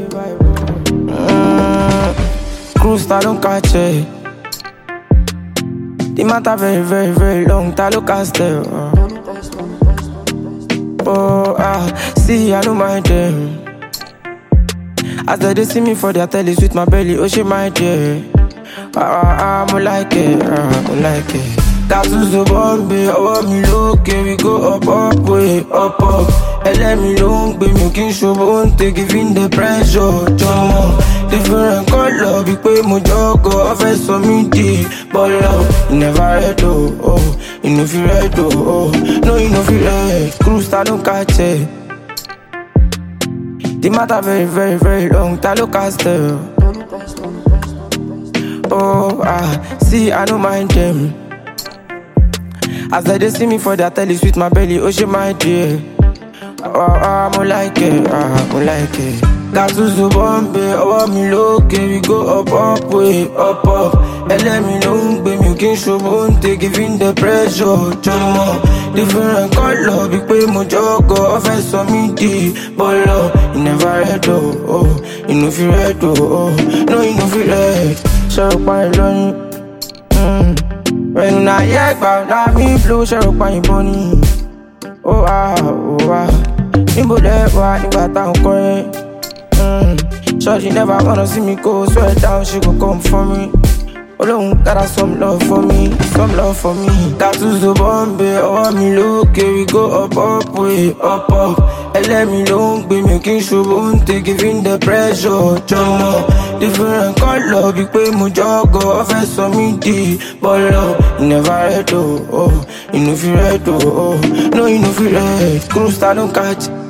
Cruise, I don't catch it. The matter very, very, very long. Ta look at still. See, I don't mind them. As they see me for their telly with my belly, oh she my dear. I'm like it, I'm like it. Tattoos of Bombay, oh me look, we go up, way up. Let me long, baby, you can show won't take giving the pressure. Different color, big way, my dog, offense for me, but love, you never read, oh, you know if you read, oh, no, you know if you read. Cruise, I don't catch it. The matter very, very, very long, ta look at still. See, I don't mind them. As they see me for their telly with my belly, oh she my dear. I'm like it, I'm like it. Tattoos of Bombay, oh me look, we go up, way up. Let me long, baby, you can show won't take giving the pressure. Different color, big way, my jog, offense for me, but love, you never read, oh, you know if you read, oh, no, you know if you read. Share up my lonely. When I yak back, now me blue, share up my bunny. Oh ah. Nimbo lewa, nimba town correct. Shorty never wanna see me go, swear down, she gon' come for me. Alone got some love for me, some love for me. Tattoos of Bombay, oh me look, we go up, way up. Let me long, baby, making sure won't take giving the pressure. Different color, big way, my jog, offense for me, but love, you never read, oh, you know if you read, oh, no, you know if you read. Cruise, I don't catch.